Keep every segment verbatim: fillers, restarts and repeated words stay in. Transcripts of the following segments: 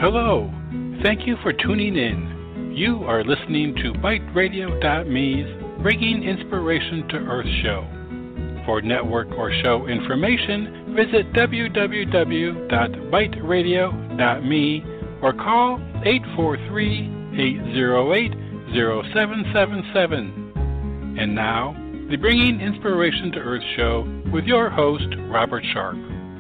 Hello. Thank you for tuning in. You are listening to Byte Radio dot me's Bringing Inspiration to Earth show. For network or show information, visit w w w dot byte radio dot me or call eight four three, eight zero eight, zero seven seven seven. And now, the Bringing Inspiration to Earth show with your host, Robert Sharp.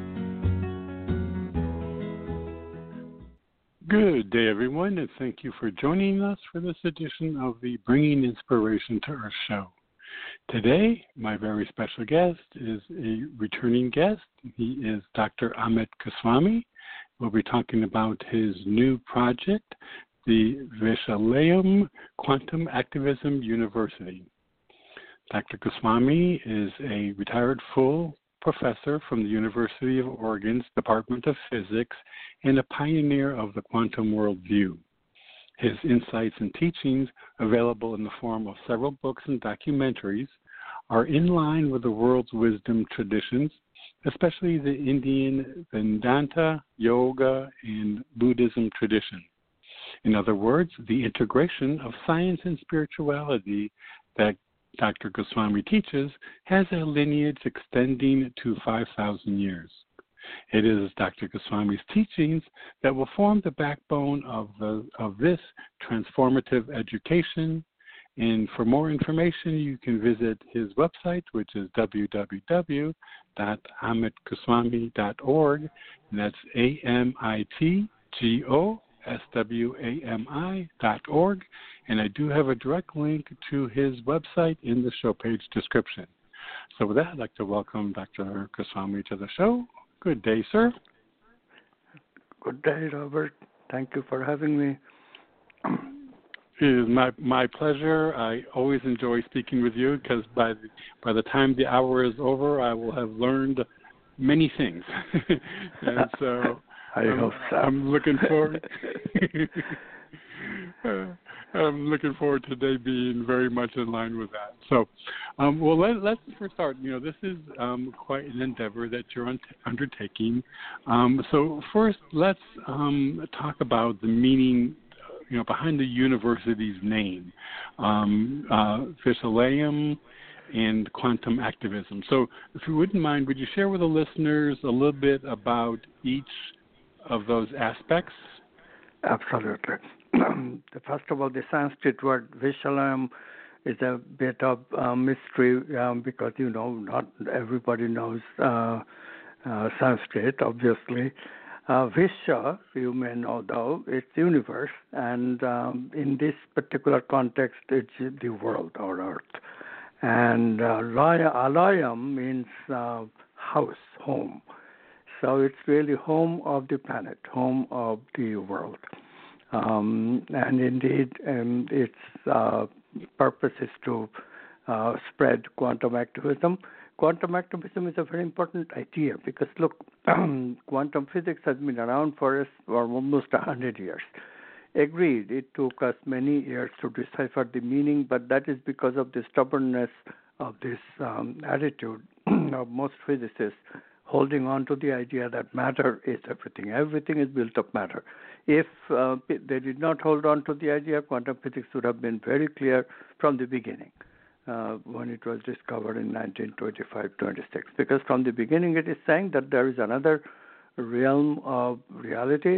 Good day, everyone, and thank you for joining us for this edition of the Bringing Inspiration to Earth show. Today, my very special guest is a returning guest. He is Doctor Amit Goswami. We'll be talking about his new project, the Vishalayam Quantum Activism University. Doctor Goswami is a retired full professor from the University of Oregon's Department of Physics and a pioneer of the quantum worldview. His insights and teachings, available in the form of several books and documentaries, are in line with the world's wisdom traditions, especially the Indian Vedanta, Yoga, and Buddhism tradition. In other words, the integration of science and spirituality that Doctor Goswami teaches has a lineage extending to five thousand years. It is Doctor Goswami's teachings that will form the backbone of, the, of this transformative education. And for more information, you can visit his website, which is w w w dot amit goswami dot org, and that's A M I T G O S W A M I dot org. And I do have a direct link to his website in the show page description. So with that, I'd like to welcome Doctor Goswami to the show. Good day, sir. Good day, Robert. Thank you for having me. It is my, my pleasure. I always enjoy speaking with you because by the, by the time the hour is over, I will have learned many things. And so I I'm, hope so. I'm looking forward. uh, I'm looking forward to today being very much in line with that. So, um, well, let, let's first start. You know, this is um, quite an endeavor that you're un- undertaking. Um, so first, let's um, talk about the meaning, you know, behind the university's name, um, uh, Vishalayam and quantum activism. So, if you wouldn't mind, would you share with the listeners a little bit about each of those aspects? Absolutely. First of all, the Sanskrit word Vishalayam is a bit of uh, mystery um, because, you know, not everybody knows uh, uh, Sanskrit, obviously. Uh, Visha, you may know though, it's universe, and um, in this particular context, it's the world or earth. And uh, laya, alayam means uh, house, home. So it's really home of the planet, home of the world. Um, and indeed, um, its uh, purpose is to uh, spread quantum activism. Quantum activism is a very important idea because, look, quantum physics has been around for us for almost one hundred years. Agreed, it took us many years to decipher the meaning, but that is because of the stubbornness of this um, attitude of most physicists holding on to the idea that matter is everything. Everything is built of matter. If uh, they did not hold on to the idea, quantum physics would have been very clear from the beginning uh, when it was discovered in nineteen twenty-five twenty-six. Because from the beginning it is saying that there is another realm of reality.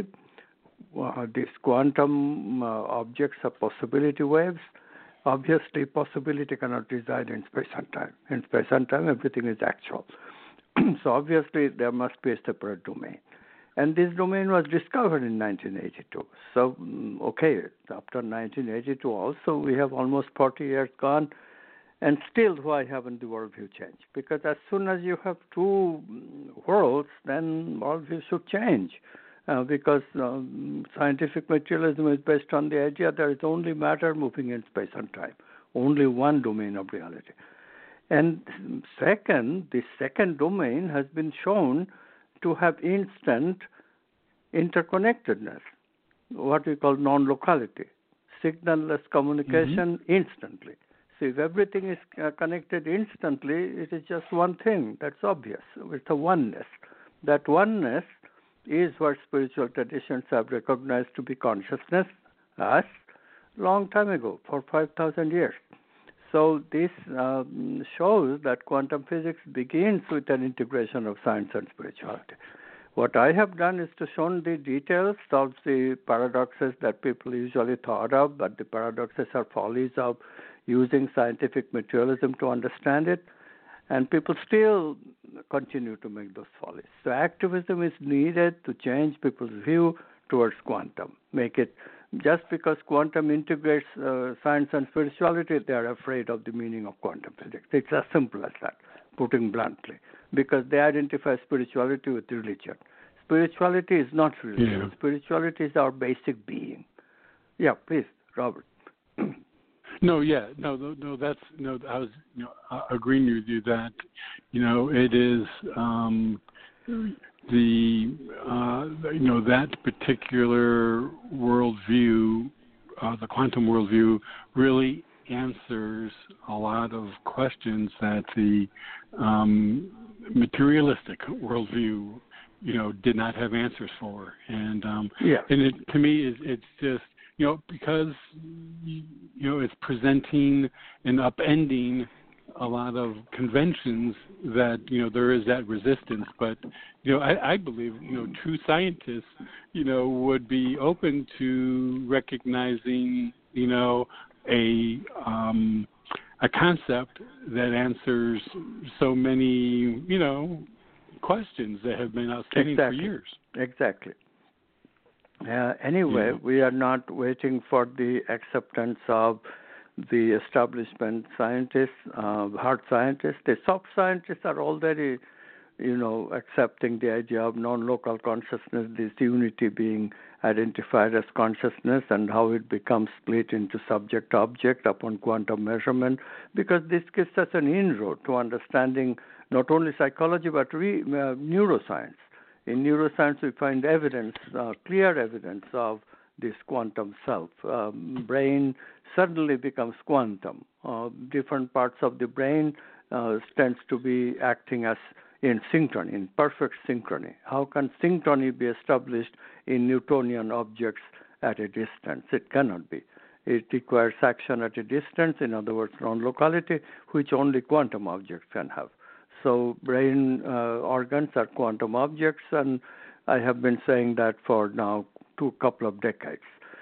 Uh, these quantum uh, objects are possibility waves. Obviously, possibility cannot reside in space and time. In space and time, everything is actual. So obviously, there must be a separate domain. And this domain was discovered in nineteen eighty-two. So, okay, after nineteen eighty-two also, we have almost forty years gone. And still, why haven't the worldview changed? Because as soon as you have two worlds, then worldview should change. Uh, because um, scientific materialism is based on the idea there is only matter moving in space and time, only one domain of reality. And second, the second domain has been shown to have instant interconnectedness, what we call non-locality, signal-less communication mm-hmm. instantly. So if everything is uh, connected instantly, it is just one thing. That's obvious. It's a oneness. That oneness is what spiritual traditions have recognized to be consciousness as long time ago, for five thousand years. So this um, shows that quantum physics begins with an integration of science and spirituality. What I have done is to show the details of the paradoxes that people usually thought of, but the paradoxes are follies of using scientific materialism to understand it, and people still continue to make those follies. So activism is needed to change people's view towards quantum, make it, just because quantum integrates uh, science and spirituality, they are afraid of the meaning of quantum physics. It's as simple as that, putting bluntly, because they identify spirituality with religion. Spirituality is not religion. Yeah. Spirituality is our basic being. Yeah, please, Robert. No, yeah, no, no, that's no. I was, you know, agreeing with you that, you know, it is um, the, uh, you know, that particular worldview, uh, the quantum worldview, really answers a lot of questions that the um, materialistic worldview, you know, did not have answers for, and um, yeah. and it, to me, it, it's just, you know, because, you know, it's presenting and upending a lot of conventions that, you know, there is that resistance. But, you know, I, I believe, you know, true scientists, you know, would be open to recognizing, you know, a um, a concept that answers so many, you know, questions that have been outstanding exactly. for years. Exactly. Uh, anyway, yeah. we are not waiting for the acceptance of the establishment scientists, uh, hard scientists. The soft scientists are already, you know, accepting the idea of non-local consciousness, this unity being identified as consciousness, and how it becomes split into subject-object upon quantum measurement, because this gives us an inroad to understanding not only psychology but re- uh, neuroscience. In neuroscience, we find evidence, uh, clear evidence of this quantum self. Um, brain suddenly becomes quantum. Uh, different parts of the brain uh, tends to be acting as in synchrony, in perfect synchrony. How can synchrony be established in Newtonian objects at a distance? It cannot be. It requires action at a distance, in other words, non-locality, which only quantum objects can have. So brain uh, organs are quantum objects, and I have been saying that for now two couple of decades.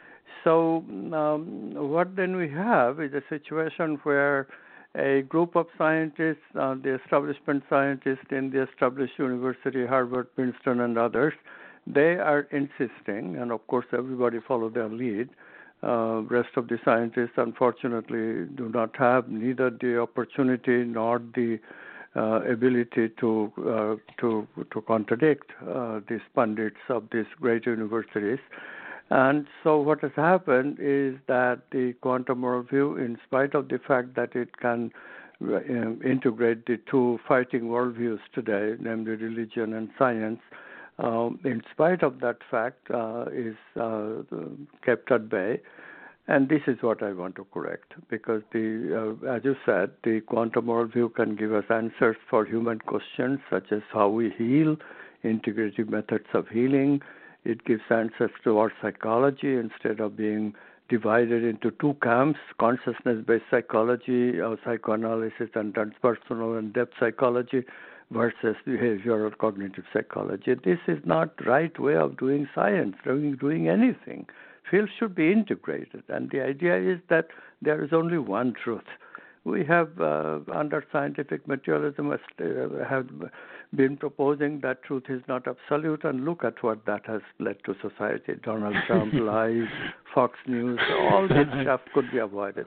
So um, what then we have is a situation where a group of scientists, uh, the establishment scientists in the established university, Harvard, Princeton, and others, they are insisting, and of course everybody follow their lead. Uh, rest of the scientists, unfortunately, do not have neither the opportunity nor the Uh, ability to uh, to to contradict uh, these pundits of these great universities. And so what has happened is that the quantum worldview, in spite of the fact that it can uh, integrate the two fighting worldviews today, namely religion and science, um, in spite of that fact, uh, is uh, kept at bay. And this is what I want to correct, because the, uh, as you said, the quantum worldview can give us answers for human questions such as how we heal, integrative methods of healing. It gives answers to our psychology instead of being divided into two camps: consciousness-based psychology, uh, psychoanalysis, and transpersonal and depth psychology, versus behavioral cognitive psychology. This is not the right way of doing science, doing, doing anything. Fields should be integrated, and the idea is that there is only one truth. We have, uh, under scientific materialism, uh, have been proposing that truth is not absolute, and look at what that has led to society. Donald Trump, lies, Fox News, all this stuff could be avoided.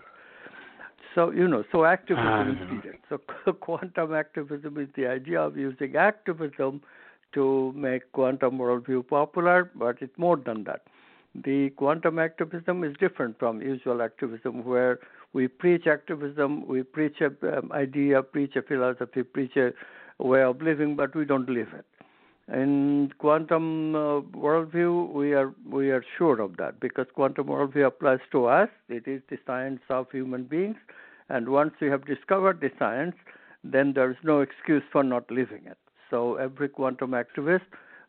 So, you know, so activism is needed. So quantum activism is the idea of using activism to make quantum worldview popular, but it's more than that. The quantum activism is different from usual activism, where we preach activism, we preach an um, idea, preach a philosophy, preach a way of living, but we don't live it. In quantum uh, worldview, we are we are sure of that, because quantum worldview applies to us. It is the science of human beings, and once we have discovered the science, then there is no excuse for not living it. So every quantum activist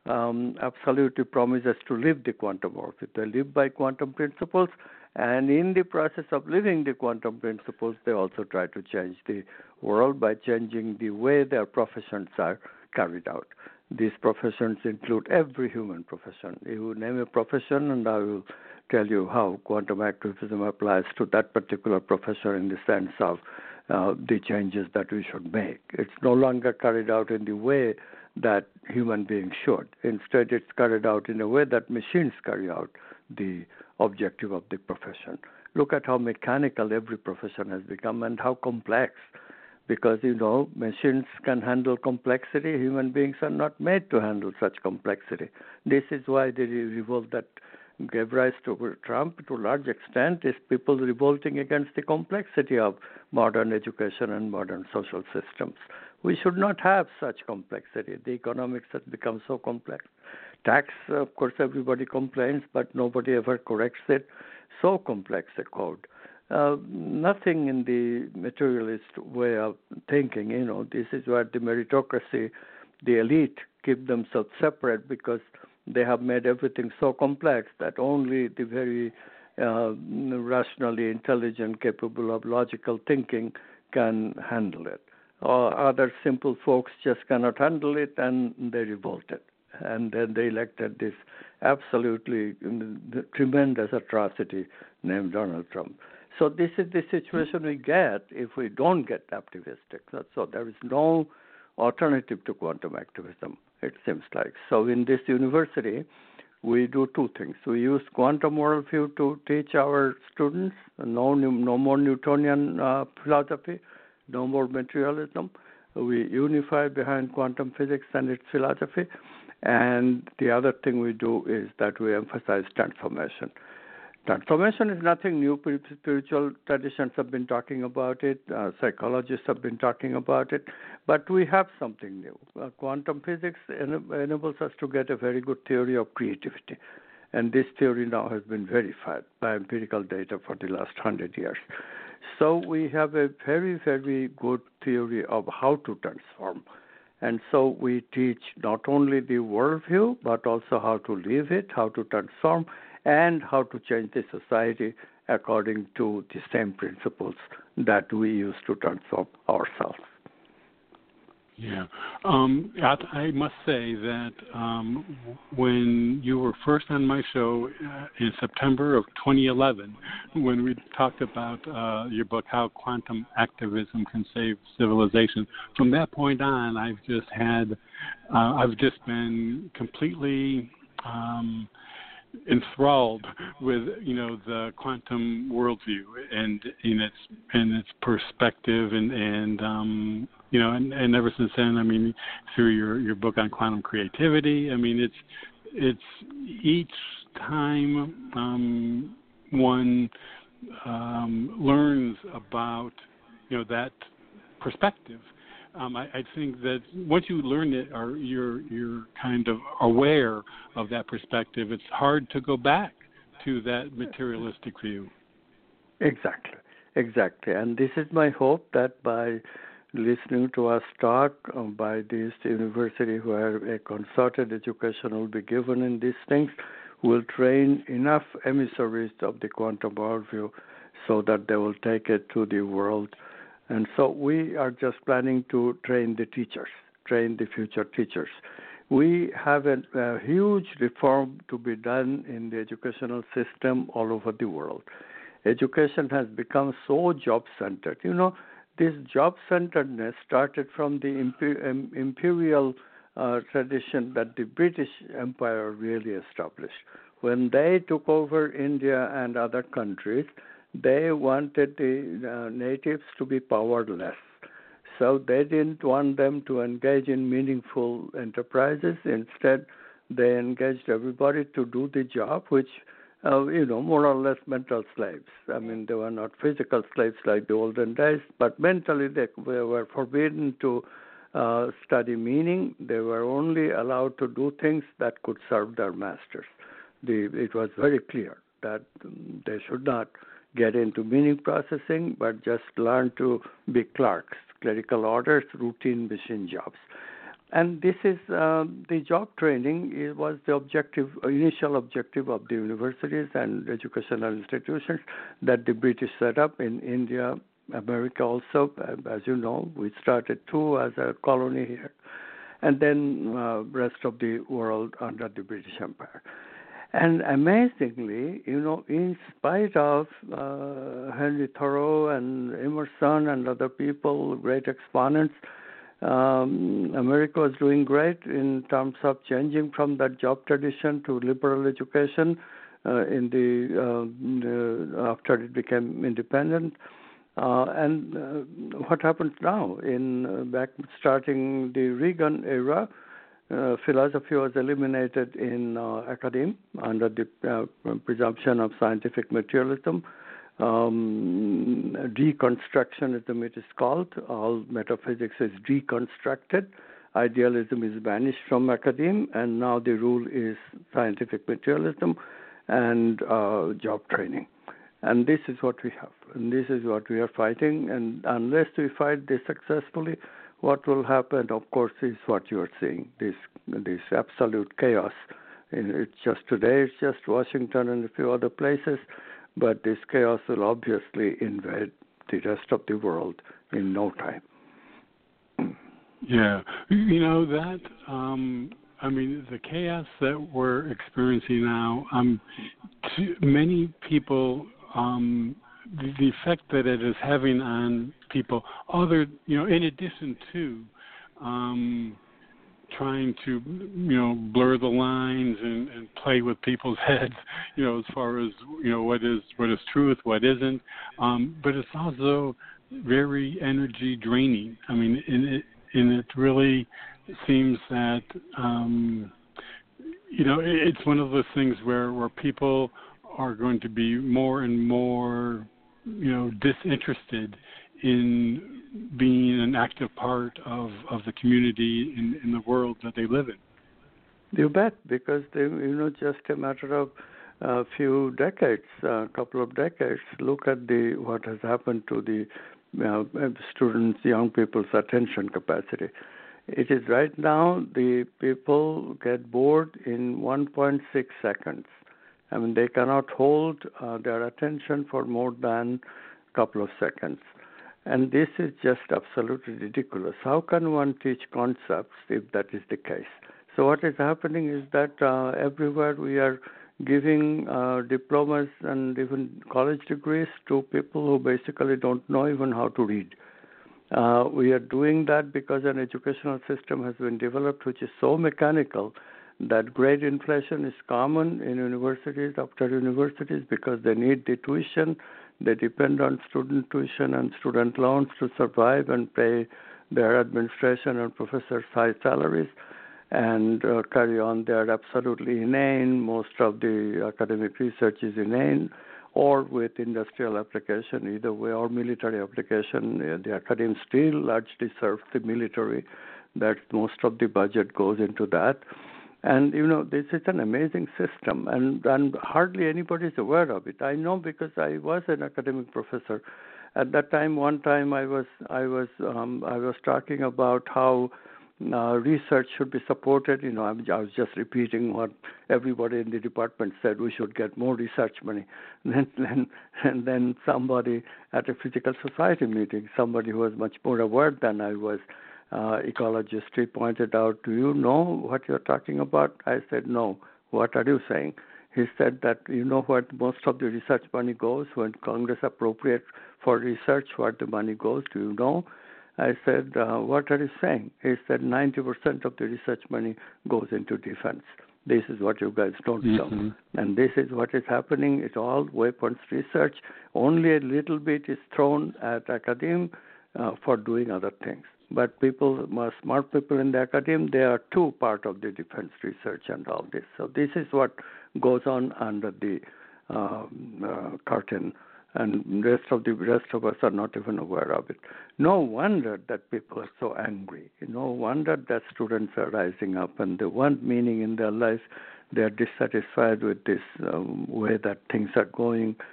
um, absolutely promises to live the quantum worldview. They live by quantum principles, and in the process of living the quantum principles, they also try to change the world by changing the way their professions are carried out. These professions include every human profession. You name a profession, and I will tell you how quantum activism applies to that particular profession in the sense of uh, the changes that we should make. It's no longer carried out in the way that human beings should. Instead, it's carried out in a way that machines carry out the objective of the profession. Look at how mechanical every profession has become and how complex. Because, you know, machines can handle complexity. Human beings are not made to handle such complexity. This is why the revolt that gave rise to Trump, to a large extent, is people revolting against the complexity of modern education and modern social systems. We should not have such complexity. The economics has become so complex. Tax, of course, everybody complains, but nobody ever corrects it. So complex a code. Uh, nothing in the materialist way of thinking, you know, this is where the meritocracy, the elite keep themselves separate because they have made everything so complex that only the very uh, rationally intelligent, capable of logical thinking can handle it. Or other simple folks just cannot handle it and they revolted. And then they elected this absolutely tremendous atrocity named Donald Trump. So this is the situation we get if we don't get activistic. So there is no alternative to quantum activism, it seems like. So in this university, we do two things. We use quantum worldview to teach our students no, no more Newtonian uh, philosophy, no more materialism. We unify behind quantum physics and its philosophy. And the other thing we do is that we emphasize transformation. Transformation is nothing new. Spiritual traditions have been talking about it. Uh, psychologists have been talking about it. But we have something new. Uh, quantum physics en- enables us to get a very good theory of creativity. And this theory now has been verified by empirical data for the last hundred years. So we have a very, very good theory of how to transform. And so we teach not only the worldview, but also how to live it, how to transform, and how to change the society according to the same principles that we use to transform ourselves. Yeah. Um, I, I must say that um, when you were first on my show uh, in September of twenty eleven, when we talked about uh, your book, How Quantum Activism Can Save Civilization, from that point on, I've just had, uh, I've just been completely um, enthralled with, you know, the quantum worldview and in its in its perspective and and um, you know and, and ever since then, I mean, through your, your book on quantum creativity, I mean, it's it's each time um, one um, learns about, you know, that perspective. Um, I, I think that once you learn it, or you're you're kind of aware of that perspective, it's hard to go back to that materialistic view. Exactly, exactly. And this is my hope that by listening to us talk, um, by this university where a concerted education will be given in these things, will train enough emissaries of the quantum worldview so that they will take it to the world. And so we are just planning to train the teachers, train the future teachers. We have a, a huge reform to be done in the educational system all over the world. Education has become so job-centered. You know, this job-centeredness started from the imper- imperial uh, tradition that the British Empire really established. When they took over India and other countries, they wanted the uh, natives to be powerless. So they didn't want them to engage in meaningful enterprises. Instead, they engaged everybody to do the job, which, uh, you know, more or less mental slaves. I mean, they were not physical slaves like the olden days, but mentally they were forbidden to uh, study meaning. They were only allowed to do things that could serve their masters. The, it was very clear that um, they should not get into meaning processing, but just learn to be clerks, clerical orders, routine machine jobs. And this is uh, the job training. It was the objective, initial objective of the universities and educational institutions that the British set up in India, America also. As you know, we started too as a colony here, and then uh, rest of the world under the British Empire. And amazingly, you know, in spite of uh, Henry Thoreau and Emerson and other people, great exponents, um, America was doing great in terms of changing from that job tradition to liberal education uh, in the, uh, the after it became independent. Uh, and uh, what happens now in uh, back starting the Reagan era? Uh, philosophy was eliminated in uh, academia under the uh, presumption of scientific materialism. Um, deconstructionism it is called. All metaphysics is deconstructed. Idealism is banished from academia, and now the rule is scientific materialism and uh, job training. And this is what we have, and this is what we are fighting. And unless we fight this successfully, what will happen, of course, is what you are seeing, this this absolute chaos. It's just today, it's just Washington and a few other places, but this chaos will obviously invade the rest of the world in no time. Yeah, you know that, um, I mean, the chaos that we're experiencing now, um, to many people, um, the, the effect that it is having on people, other, you know, in addition to um, trying to, you know, blur the lines and, and play with people's heads, you know, as far as, you know, what is what is truth, what isn't, um, but it's also very energy draining. I mean, and it, and it really seems that, um, you know, it, it's one of those things where, where people are going to be more and more, you know, disinterested in being an active part of, of the community in, in the world that they live in. You bet, because they, you know, just a matter of a few decades, a couple of decades. Look at the what has happened to the uh, students, young people's attention capacity. It is right now the people get bored in one point six seconds. I mean, they cannot hold uh, their attention for more than a couple of seconds. And this is just absolutely ridiculous. How can one teach concepts if that is the case? So what is happening is that uh, everywhere we are giving uh, diplomas and even college degrees to people who basically don't know even how to read. Uh, we are doing that because an educational system has been developed which is so mechanical that grade inflation is common in universities after universities because they need the tuition. They depend on student tuition and student loans to survive and pay their administration and professors high salaries and uh, carry on. They are absolutely inane. Most of the academic research is inane or with industrial application, either way, or military application. The academe still largely serves the military. That most of the budget goes into that. And, you know, this is an amazing system, and, and hardly anybody is aware of it. I know because I was an academic professor. At that time, one time I was I was um, I was talking about how uh, research should be supported. You know, I was just repeating what everybody in the department said. We should get more research money. And then, then and then somebody at a physical society meeting, somebody who was much more aware than I was, Uh, ecologist, he pointed out, do you know what you're talking about? I said, no. What are you saying? He said that, you know what most of the research money goes when Congress appropriates for research, where the money goes, do you know? I said, uh, what are you saying? He said ninety percent of the research money goes into defense. This is what you guys don't know. Mm-hmm. And this is what is happening. It's all weapons research. Only a little bit is thrown at academia uh, for doing other things. But people, smart people in the academia, they are too part of the defense research and all this. So this is what goes on under the uh, uh, curtain, and rest of the rest of us are not even aware of it. No wonder that people are so angry. No wonder that students are rising up and they want meaning in their life. They are dissatisfied with this um, way that things are going.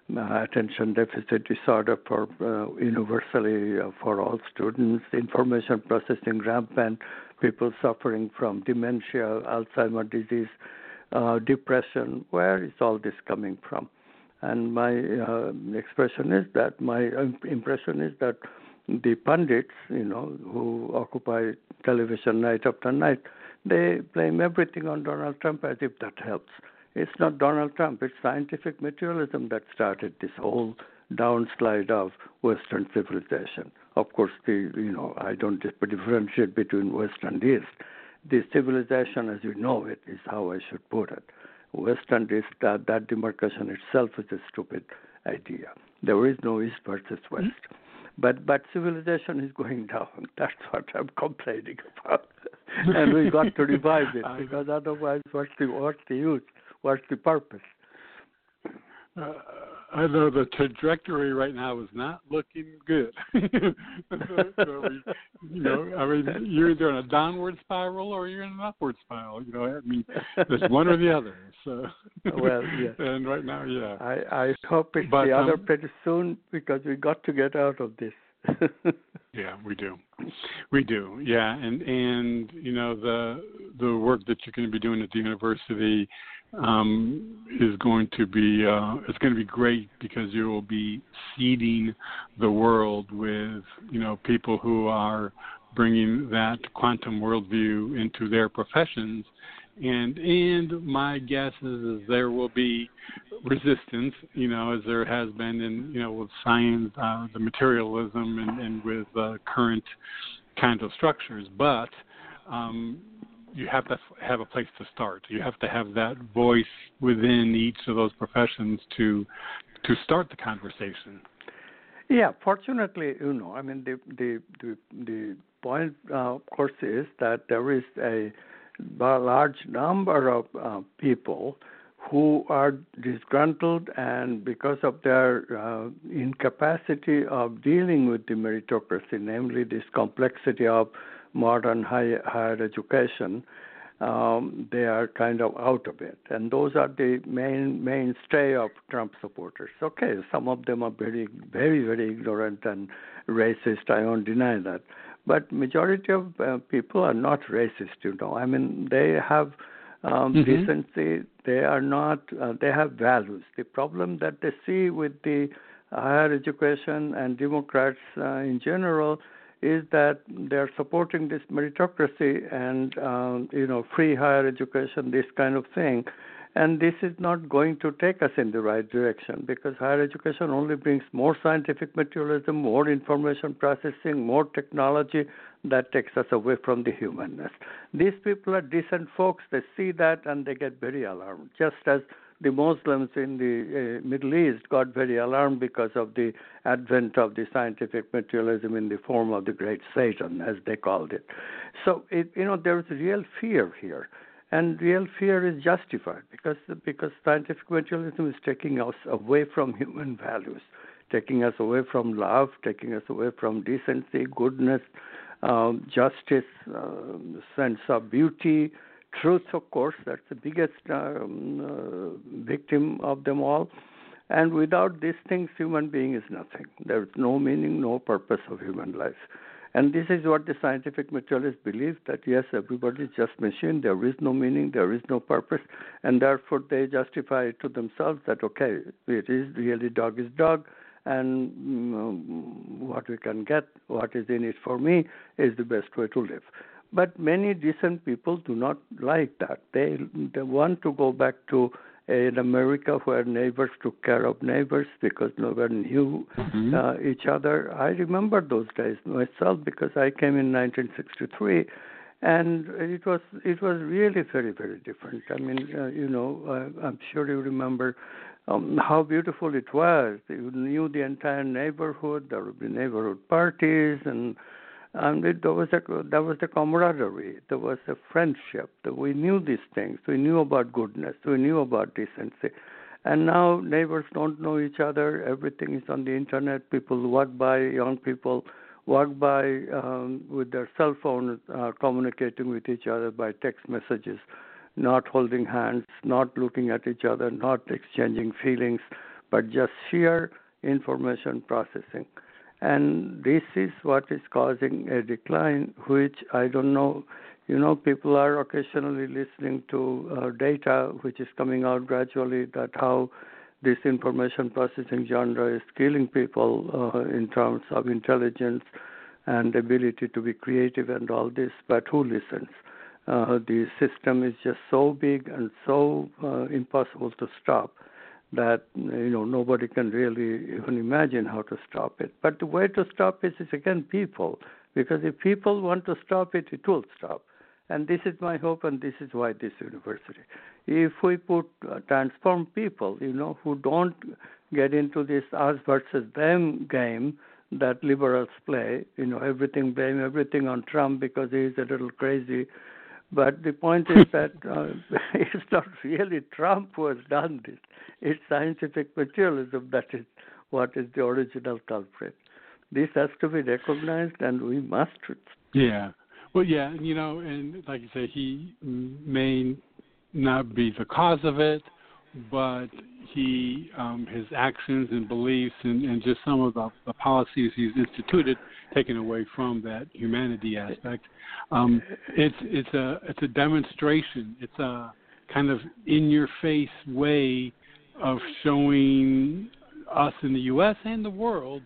uh, attention deficit disorder for uh, universally uh, for all students, information processing rampant, people suffering from dementia, Alzheimer's disease, uh, depression. Where is all this coming from? And my uh, expression is that, my impression is that the pundits, you know, who occupy television night after night, they blame everything on Donald Trump as if that helps. It's not Donald Trump. It's scientific materialism that started this whole downslide of Western civilization. Of course, the you know I don't differentiate between West and East. The civilization, as you know it, is how I should put it. West and East, that, that demarcation itself is a stupid idea. There is no East versus West. Mm-hmm. But but civilization is going down. That's what I'm complaining about. And we got to revive it, because otherwise, what's the what's the use? What's the purpose? Uh, I know the trajectory right now is not looking good. so, so we, you know, I mean, you're either in a downward spiral or you're in an upward spiral. You know, I mean, there's one or the other. So, well, yes. And right now, yeah. I, I hope it's but, the um, other pretty soon, because we got to get out of this. Yeah, we do. We do. Yeah, and and you know the the work that you're going to be doing at the university um, is going to be uh, it's going to be great, because you will be seeding the world with you know people who are bringing that quantum worldview into their professions. And and my guess is, is there will be resistance, you know, as there has been in, you know, with science, uh, the materialism, and, and with uh, current kinds of structures. But um, you have to have a place to start. You have to have that voice within each of those professions to to start the conversation. Yeah, fortunately, you know, I mean, the the the, the point, uh, of course, is that there is a a large number of uh, people who are disgruntled, and because of their uh, incapacity of dealing with the meritocracy, namely this complexity of modern high, higher education, um, they are kind of out of it. And those are the main mainstay of Trump supporters. Okay, some of them are very, very, very ignorant and racist. I won't deny that. But majority of uh, people are not racist, you know. I mean, they have um, mm-hmm. decency. They are not. Uh, they have values. The problem that they see with the higher education and Democrats uh, in general is that they're supporting this meritocracy and um, you know free higher education, this kind of thing. And this is not going to take us in the right direction, because higher education only brings more scientific materialism, more information processing, more technology that takes us away from the humanness. These people are decent folks. They see that and they get very alarmed, just as the Muslims in the uh, Middle East got very alarmed because of the advent of the scientific materialism in the form of the great Satan, as they called it. So, it, you know, there is real fear here. And real fear is justified, because because scientific materialism is taking us away from human values, taking us away from love, taking us away from decency, goodness, um, justice, uh, sense of beauty, truth, of course. That's the biggest um, uh, victim of them all. And without these things, human being is nothing. There is no meaning, no purpose of human life. And this is what the scientific materialists believe, that yes, everybody is just machine, there is no meaning, there is no purpose, and therefore they justify it to themselves that, okay, it is really dog is dog, and um, what we can get, what is in it for me, is the best way to live. But many decent people do not like that. They, they want to go back to in America, where neighbors took care of neighbors because no one knew mm-hmm. uh, each other. I remember those days myself, because I came in nineteen sixty-three, and it was it was really very, very different. I mean, uh, you know, uh, I'm sure you remember um, how beautiful it was. You knew the entire neighborhood. There would be neighborhood parties, and And it, there was a there was the camaraderie, there was a friendship. We knew these things. We knew about goodness. We knew about decency. And now neighbors don't know each other. Everything is on the internet. People walk by, young people walk by um, with their cell phone, uh, communicating with each other by text messages, not holding hands, not looking at each other, not exchanging feelings. but just sheer information processing. And this is what is causing a decline, which I don't know. You know, people are occasionally listening to uh, data which is coming out gradually that how this information processing genre is killing people uh, in terms of intelligence and ability to be creative and all this, but who listens? Uh, the system is just so big and so uh, impossible to stop that, you know, nobody can really even imagine how to stop it. But the way to stop it is, again, people, because if people want to stop it, it will stop. And this is my hope, and this is why this university. If we put uh, transform people, you know, who don't get into this us versus them game that liberals play, you know, everything, blame everything on Trump because he's a little crazy. But the point is that uh, it's not really Trump who has done this. It's scientific materialism that is what is the original culprit. This has to be recognized, and we must. Yeah. Well, yeah, you know, and like you say, he may not be the cause of it, but he, um, his actions and beliefs and, and just some of the, the policies he's instituted, taken away from that humanity aspect. Um, it's it's a it's a demonstration. It's a kind of in-your-face way of showing us in the U S and the world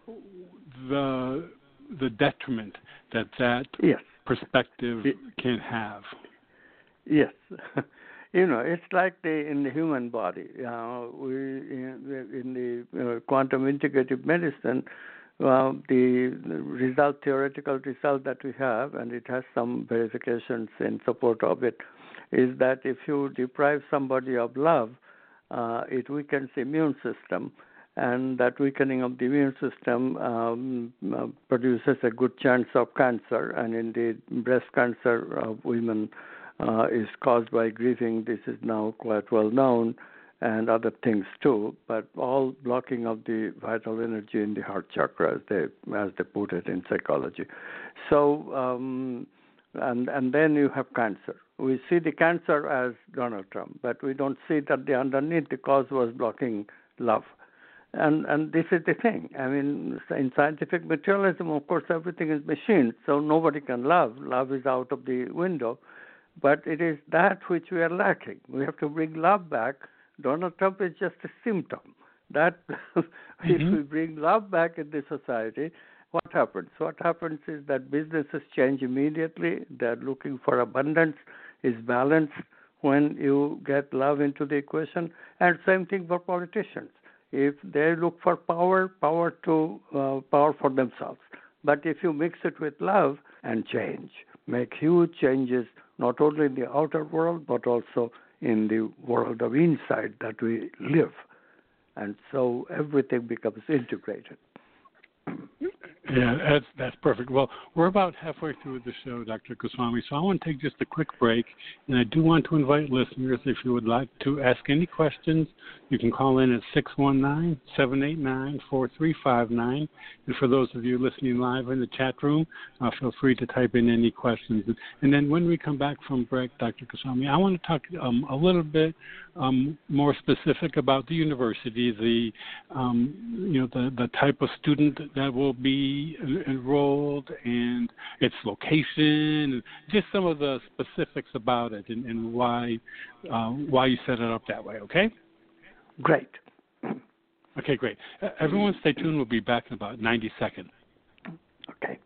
the the detriment that that yes. perspective can have. Yes. You know, it's like the in the human body. Uh, we in, in the uh, quantum integrative medicine, uh, the result, theoretical result that we have, and it has some verifications in support of it, is that if you deprive somebody of love, uh, it weakens the immune system, and that weakening of the immune system um, uh, produces a good chance of cancer, and indeed breast cancer of women Uh, is caused by grieving. This is now quite well known, and other things too. But all blocking of the vital energy in the heart chakra, as they as they put it in psychology. So, um, and and then you have cancer. We see the cancer as Donald Trump, but we don't see that the underneath the cause was blocking love. And and this is the thing. I mean, in scientific materialism, of course, everything is machine, so nobody can love. Love is out of the window. But it is that which we are lacking. We have to bring love back. Donald Trump is just a symptom. That mm-hmm. If we bring love back in the society, what happens? What happens is that businesses change immediately. They're looking for abundance, is balanced when you get love into the equation. And same thing for politicians. If they look for power, power to uh, power for themselves. But if you mix it with love and change, make huge changes, not only in the outer world, but also in the world of inside that we live. And so everything becomes integrated. Yeah, that's that's perfect. Well, we're about halfway through the show, Doctor Goswami, so I want to take just a quick break, and I do want to invite listeners, if you would like to ask any questions, you can call in at six one nine, seven eight nine, four three five nine, and for those of you listening live in the chat room, uh, feel free to type in any questions. And then when we come back from break, Doctor Goswami, I want to talk um, a little bit um, more specific about the university, the um, you know the, the type of student that will be enrolled and its location, and just some of the specifics about it and, and why uh, why you set it up that way, okay? Great. Okay, great. Uh, everyone stay tuned. We'll be back in about ninety seconds. Okay.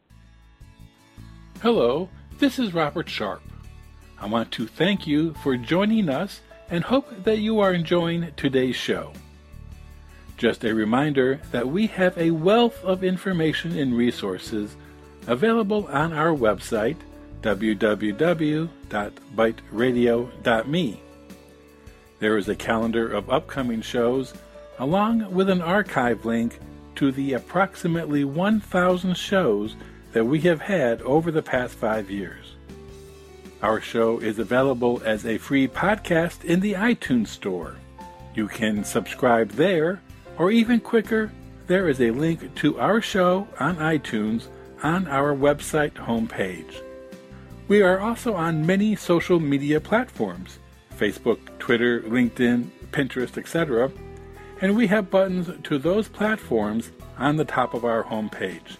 Hello, this is Robert Sharp. I want to thank you for joining us and hope that you are enjoying today's show. Just a reminder that we have a wealth of information and resources available on our website, w w w dot byte radio dot me. There is a calendar of upcoming shows, along with an archive link to the approximately one thousand shows that we have had over the past five years. Our show is available as a free podcast in the iTunes Store. You can subscribe there, or even quicker, there is a link to our show on iTunes on our website homepage. We are also on many social media platforms, Facebook, Twitter, LinkedIn, Pinterest, et cetera. and we have buttons to those platforms on the top of our homepage.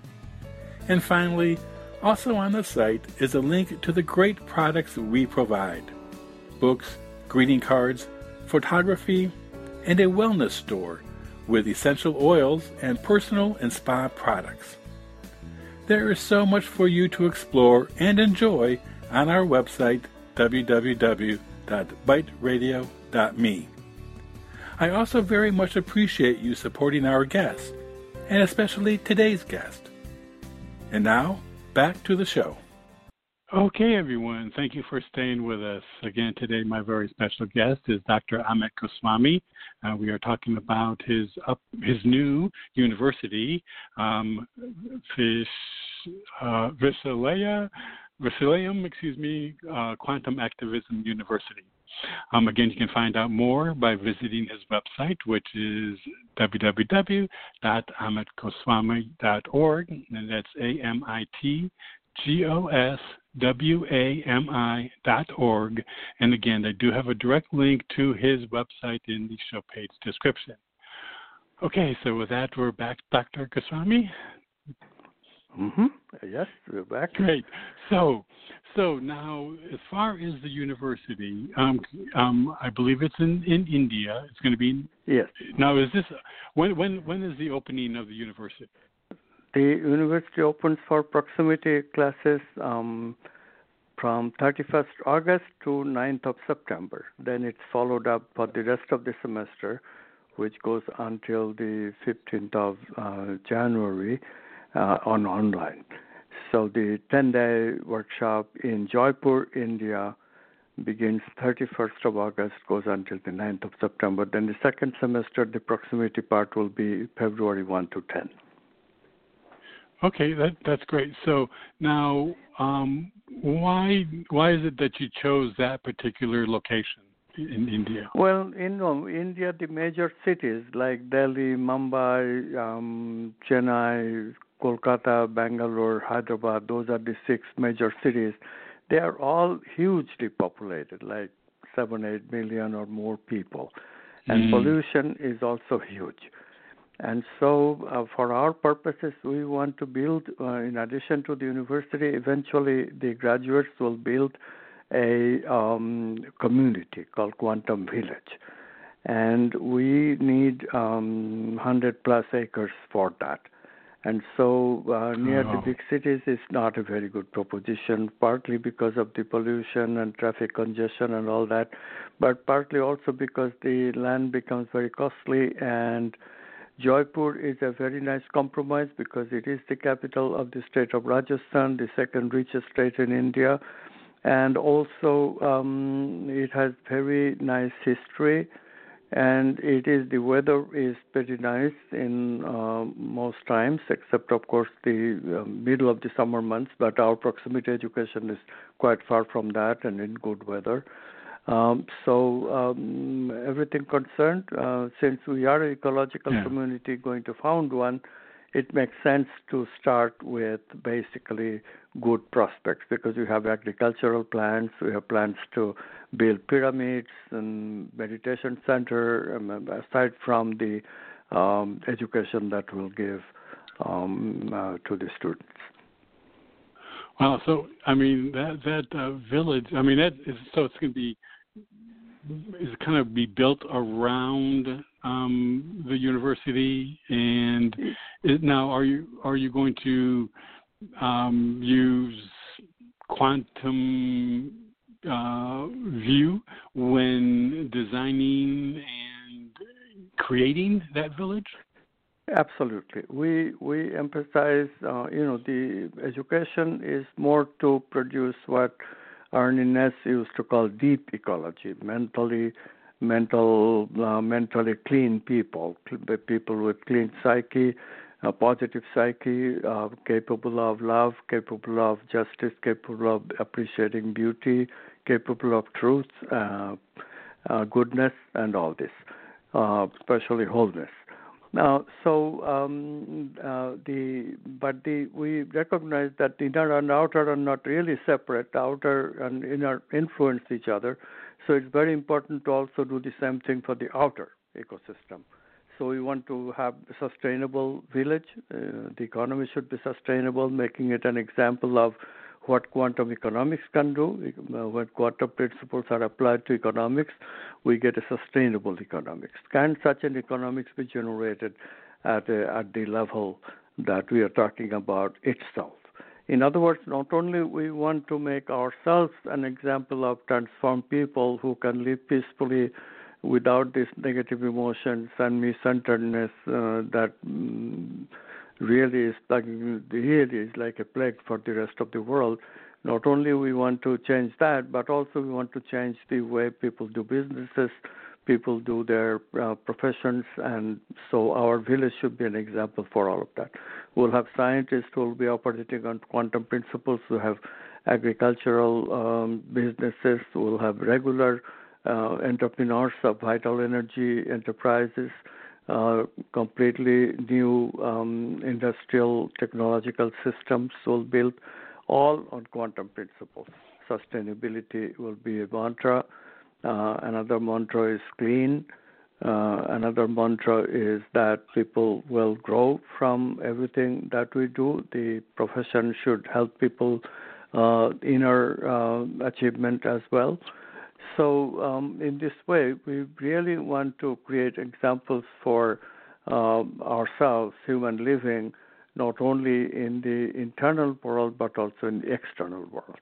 And finally, also on the site is a link to the great products we provide: books, greeting cards, photography, and a wellness store with essential oils and personal and spa products. There is so much for you to explore and enjoy on our website, w w w dot bite radio dot me. I also very much appreciate you supporting our guests, and especially today's guest. And now, back to the show. Okay, everyone. Thank you for staying with us. Again, today my very special guest is Doctor Amit Goswami. Uh, we are talking about his up, his new university, um, Fish, uh, Visalia, Visalium, excuse me, uh, Quantum Activism University. Um, again, you can find out more by visiting his website, which is w w w dot amit goswami dot org, and that's A M I T G O S W A M I dot org. And again, they do have a direct link to his website in the show page description. Okay, so with that, we're back, Doctor Goswami. Mm-hmm. Yes, we're back. Great. So, so now, as far as the university, um, um, I believe it's in, in India. It's going to be. Yes. Now, is this when when when is the opening of the university? The university opens for proximity classes um, from thirty-first August to ninth of September. Then it's followed up for the rest of the semester, which goes until the fifteenth of uh, January uh, on online. So the ten-day workshop in Jaipur, India, begins thirty-first of August, goes until the ninth of September. Then the second semester, the proximity part will be February first to tenth. Okay, that that's great. So now, um, why why is it that you chose that particular location in India? Well, in um, India, the major cities like Delhi, Mumbai, um, Chennai, Kolkata, Bangalore, Hyderabad, those are the six major cities. They are all hugely populated, like seven, eight million or more people. And mm. pollution is also huge. And so uh, for our purposes, we want to build, uh, in addition to the university, eventually the graduates will build a um, community called Quantum Village. And we need um, one hundred plus acres for that. And so uh, near oh. the big cities is not a very good proposition, partly because of the pollution and traffic congestion and all that, but partly also because the land becomes very costly. And Jaipur is a very nice compromise because it is the capital of the state of Rajasthan, the second richest state in India. And also um, it has very nice history. And it is the weather is pretty nice in uh, most times, except of course the uh, middle of the summer months. But our proximity education is quite far from that and in good weather. Um, so um, everything concerned, uh, since we are an ecological yeah. community going to found one, it makes sense to start with basically good prospects because we have agricultural plans, we have plans to build pyramids and meditation center, um, aside from the um, education that we'll give um, uh, to the students. Wow, so I mean that that uh, village, I mean that is so it's going to be is kind of be built around um, the university, and it, now are you are you going to um, use quantum uh, view when designing and creating that village? Absolutely. We we emphasize, uh, you know, the education is more to produce what Ernie Ness used to call deep ecology, mentally, mental, uh, mentally clean people, people with clean psyche, a positive psyche, uh, capable of love, capable of justice, capable of appreciating beauty, capable of truth, uh, uh, goodness, and all this, uh, especially wholeness. Now, so um, uh, the but the we recognize that the inner and outer are not really separate. The outer and inner influence each other. So it's very important to also do the same thing for the outer. ecosystem. So we want to have a sustainable village. Uh, the economy should be sustainable, making it an example of what quantum economics can do. When quantum principles are applied to economics, we get a sustainable economics. Can such an economics be generated at, a, at the level that we are talking about itself? In other words, not only we want to make ourselves an example of transformed people who can live peacefully without these negative emotions and miscenteredness uh, that mm, really is like really is like a plague for the rest of the world. Not only we want to change that, but also we want to change the way people do businesses, people do their uh, professions, and so our village should be an example for all of that. We'll have scientists who will be operating on quantum principles. We'll have agricultural um, businesses. We'll have regular uh, entrepreneurs of vital energy enterprises, uh, completely new um, industrial technological systems will build, all on quantum principles. Sustainability will be a mantra. Uh, another mantra is clean. Uh, another mantra is that people will grow from everything that we do. The profession should help people uh, inner uh, achievement as well. So um, in this way, we really want to create examples for uh, ourselves, human living, not only in the internal world, but also in the external world.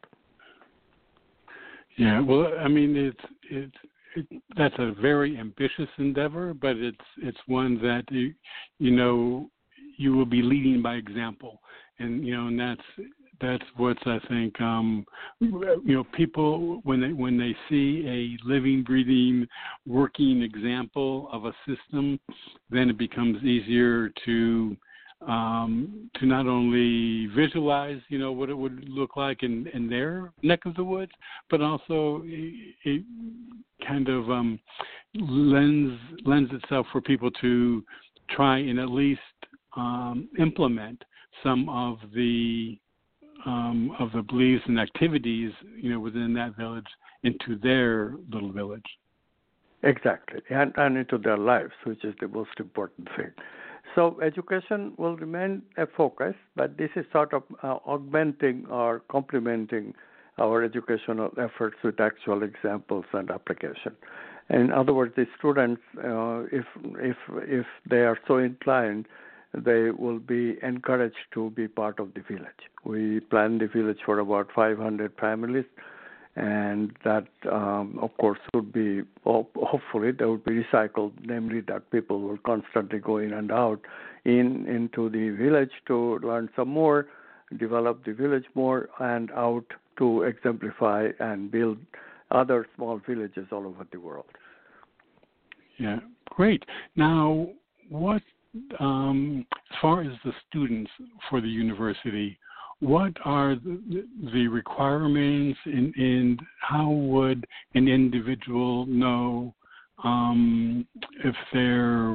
Yeah, well, I mean, it's it's it, that's a very ambitious endeavor, but it's it's one that you, you know you will be leading by example, and you know, and that's that's what's I think um, you know people when they when they see a living, breathing, working example of a system, then it becomes easier to. Um, to not only visualize, you know, what it would look like in, in their neck of the woods, but also it, it kind of um, lends lends itself for people to try and at least um, implement some of the um, of the beliefs and activities, you know, within that village into their little village. Exactly, and, and into their lives, which is the most important thing. So education will remain a focus, but this is sort of uh, augmenting or complementing our educational efforts with actual examples and application. In other words, the students, uh, if if if they are so inclined, they will be encouraged to be part of the village. We plan the village for about five hundred families. And that, um, of course, would be, hopefully, that would be recycled, namely that people will constantly go in and out in into the village to learn some more, develop the village more, and out to exemplify and build other small villages all over the world. Yeah, great. Now, what, um, as far as the students for the university, what are the, the requirements, and, and how would an individual know um, if they're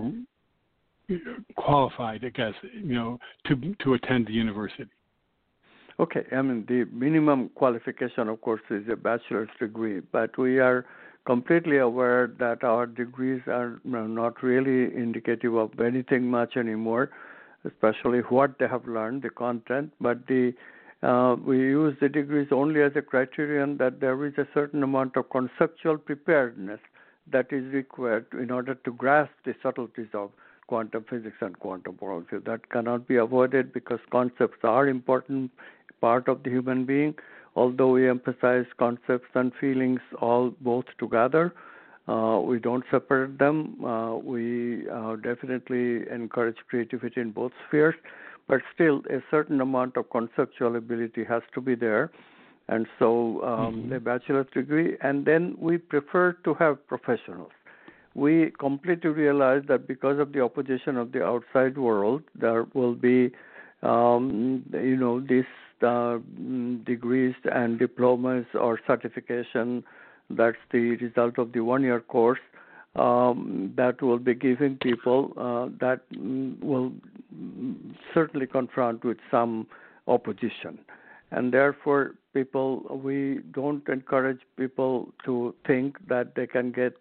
qualified, I guess, you know, to to attend the university? Okay, I mean, the minimum qualification, of course, is a bachelor's degree, but we are completely aware that our degrees are not really indicative of anything much anymore, especially what they have learned, the content, but the uh, we use the degrees only as a criterion that there is a certain amount of conceptual preparedness that is required in order to grasp the subtleties of quantum physics and quantum worldview. That cannot be avoided because concepts are important part of the human being, although we emphasize concepts and feelings all both together. Uh, we don't separate them. Uh, we uh, definitely encourage creativity in both spheres, but still a certain amount of conceptual ability has to be there. And so um, mm-hmm. a bachelor's degree, and then we prefer to have professionals. We completely realize that because of the opposition of the outside world, there will be, um, you know, these uh, degrees and diplomas or certification. That's the result of the one-year course um, that will be giving people uh, that mm, will certainly confront with some opposition. And therefore, people, we don't encourage people to think that they can get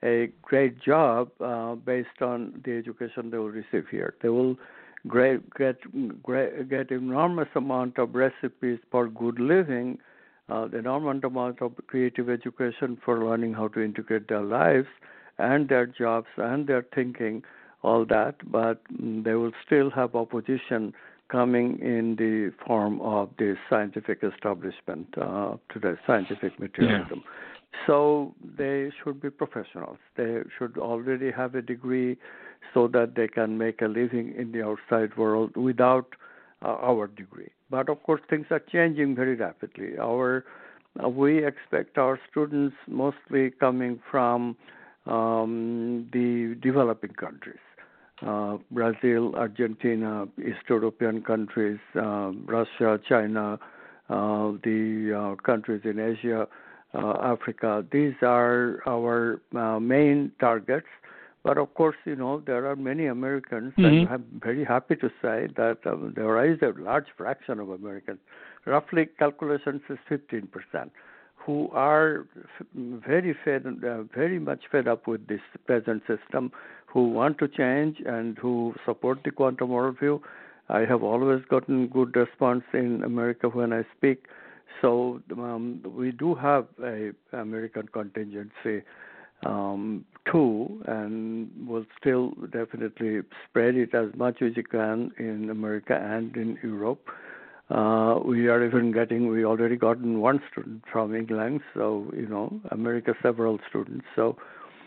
a great job uh, based on the education they will receive here. They will great, get great, get enormous amount of recipes for good living, uh, the enormous amount of creative education for learning how to integrate their lives and their jobs and their thinking, all that, but mm, they will still have opposition coming in the form of the scientific establishment, uh, to the scientific materialism. Yeah. So they should be professionals. They should already have a degree so that they can make a living in the outside world without uh, our degree. But of course, things are changing very rapidly. Our uh, we expect our students mostly coming from um, the developing countries. Uh, Brazil, Argentina, East European countries, uh, Russia, China, uh, the uh, countries in Asia, uh, Africa. These are our uh, main targets. But of course, you know, there are many Americans, mm-hmm. and I'm very happy to say that um, there is a large fraction of Americans, roughly calculations is fifteen percent, who are very fed, uh, very much fed up with this present system, who want to change and who support the quantum worldview. I have always gotten good response in America when I speak. So um, we do have a American contingency um, too, and we'll still definitely spread it as much as you can in America and in Europe. Uh, we are even getting, we already gotten one student from England, so, you know, America, several students. So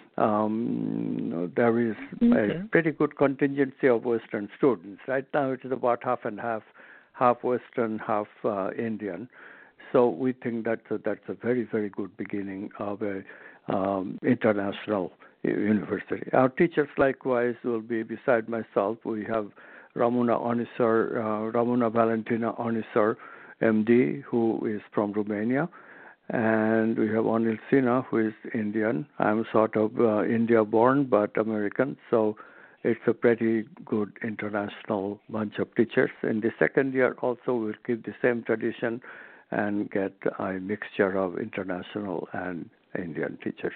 um, there is okay. a pretty good contingency of Western students. Right now it is about half and half, half Western, half uh, Indian. So we think that uh, that's a very, very good beginning of a um, international university. Our teachers likewise will be, beside myself, we have Ramona Onisar, uh, Ramona Valentina Onisar, M D, who is from Romania, and we have Anil Sinha, who is Indian. I'm sort of uh, India-born but American, so it's a pretty good international bunch of teachers. In the second year also we'll keep the same tradition and get a mixture of international and Indian teachers.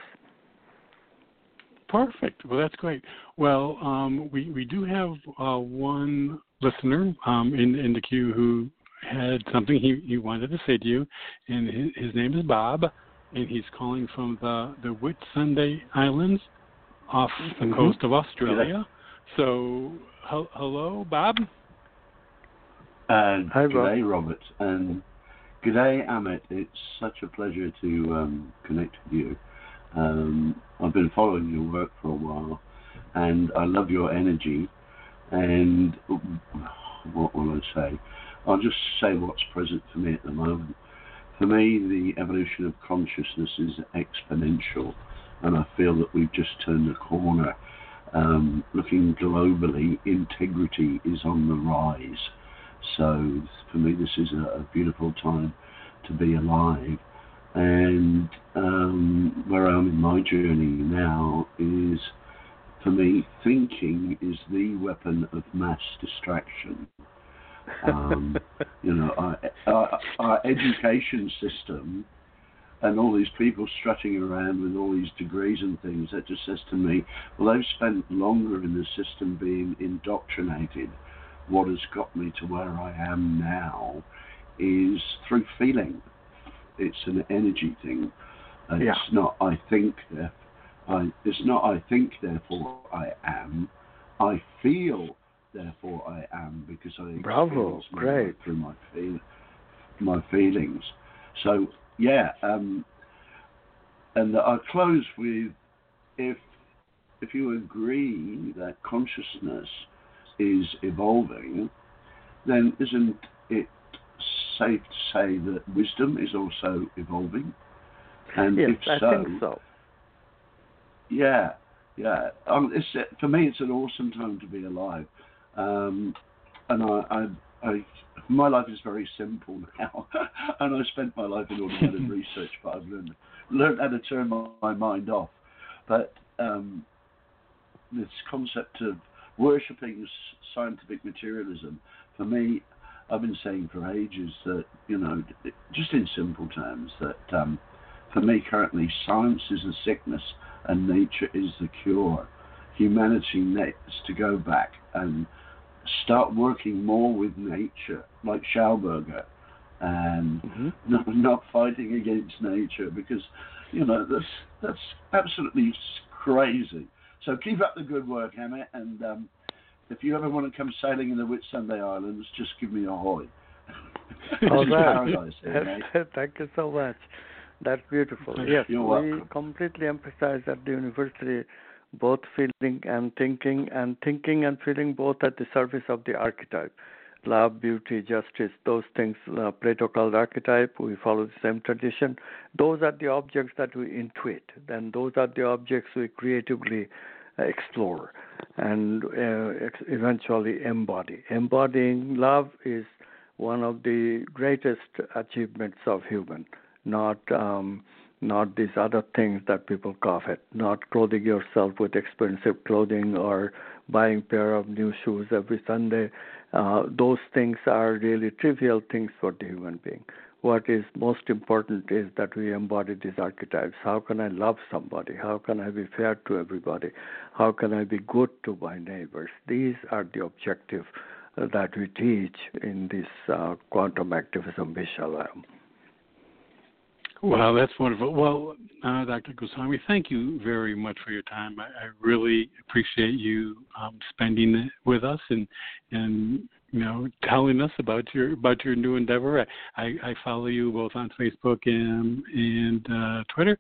Perfect. Well, that's great. Well, um, we, we do have uh, one listener um, in, in the queue who had something he, he wanted to say to you, and his, his name is Bob, and he's calling from the, the Whitsunday Islands off the mm-hmm. coast of Australia. Yeah. So, he- hello, Bob? Uh, Hi, Bob. G'day, Robert. And g'day, Amit. It's such a pleasure to um, connect with you. Um, I've been following your work for a while, and I love your energy. And what will I say? I'll just say what's present for me at the moment. For me, the evolution of consciousness is exponential, and I feel that we've just turned a corner. Um, looking globally, integrity is on the rise. So for me, this is a, a beautiful time to be alive. And um, where I am in my journey now is, for me, thinking is the weapon of mass distraction. Um, you know, our, our, our education system and all these people strutting around with all these degrees and things, that just says to me, well, they've spent longer in the system being indoctrinated. What has got me to where I am now is through feeling. It's an energy thing. It's yeah. not I think. I. It's not I think. Therefore I am. I feel. Therefore I am, because I Bravo, great through my feel, my feelings. So yeah. Um, and I'll close with, if if you agree that consciousness is evolving, then isn't it safe to say that wisdom is also evolving? And yes, if I so, think so. Yeah, yeah. Um, it's, for me, it's an awesome time to be alive. Um, and I, I, I, my life is very simple now, and I spent my life in automated research, but I've learned, learned how to turn my, my mind off. But um, this concept of worshipping scientific materialism, for me, I've been saying for ages that, you know, just in simple terms, that um, for me currently science is a sickness and nature is the cure. Humanity needs to go back and start working more with nature, like Schauberger, and mm-hmm. not, not fighting against nature, because, you know, that's that's absolutely crazy. So keep up the good work, Emmett, and um, if you ever want to come sailing in the Whitsunday Islands, just give me a hoy. Oh, paradise here, yes, thank you so much. That's beautiful. Yes, You're we welcome. completely emphasize at the university both feeling and thinking, and thinking and feeling both at the service of the archetype. Love, beauty, justice, those things, uh, Plato called archetype. We follow the same tradition. Those are the objects that we intuit. Then those are the objects we creatively uh, explore and uh, ex- eventually embody. Embodying love is one of the greatest achievements of human, not um, not these other things that people covet, not clothing yourself with expensive clothing or buying a pair of new shoes every Sunday. Uh, those things are really trivial things for the human being. What is most important is that we embody these archetypes. How can I love somebody? How can I be fair to everybody? How can I be good to my neighbors? These are the objectives uh, that we teach in this uh, quantum activism Vishalayam. Well, that's wonderful. Well, uh, Doctor Goswami, thank you very much for your time. I, I really appreciate you um, spending it with us and and you know telling us about your about your new endeavor. I, I follow you both on Facebook and and uh, Twitter,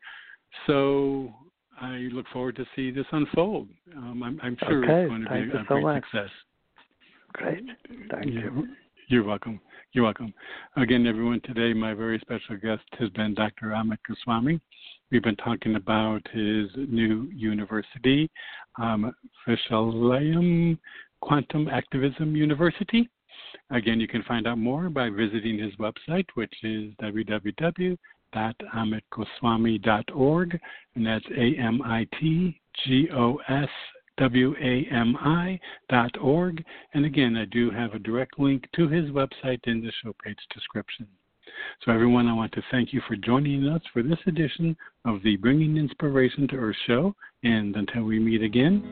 so I look forward to see this unfold. Um, I'm, I'm sure okay, it's going to be a, a so great much. success. Great, thank yeah, you. You're welcome. You're welcome. Again, everyone, today my very special guest has been Doctor Amit Goswami. We've been talking about his new university, um, Vishalayam Quantum Activism University. Again, you can find out more by visiting his website, which is w w w dot amit goswami dot org, and that's A M I T G O S W A M I dot org. And again, I do have a direct link to his website in the show page description. So everyone, I want to thank you for joining us for this edition of the Bringing Inspiration to Earth show. And until we meet again,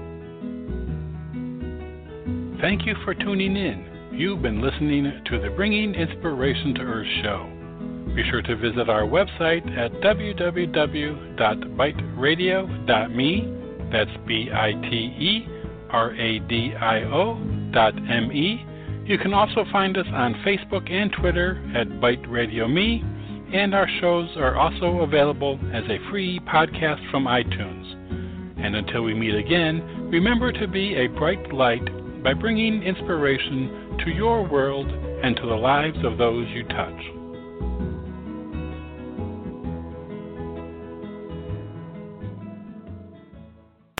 thank you for tuning in. You've been listening to the Bringing Inspiration to Earth show. Be sure to visit our website at w w w dot byte radio dot m e. That's B I T E R A D I O dot M E. You can also find us on Facebook and Twitter at Byte Radio Me, and our shows are also available as a free podcast from iTunes. And until we meet again, remember to be a bright light by bringing inspiration to your world and to the lives of those you touch.